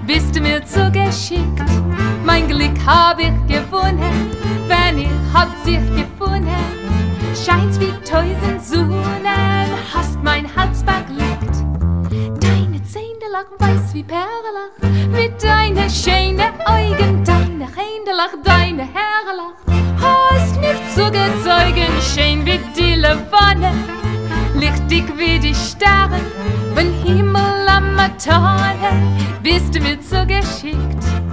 bist du mir zu geschickt. Mein Glück hab ich gewonnen, wenn ich hab dich gefunden. Scheint's wie 1000 Sonnen, hast mein Herz beglückt. Deine Zähne lachen weiß wie Perlach, mit deinen schönen Augen, deine Hände lachen, deine Haare lachen. Hast mich zugezeugen, schön wie die Wanne, lichtig wie die Sterne, wenn Himmel am Matane, bist du mir zu geschickt.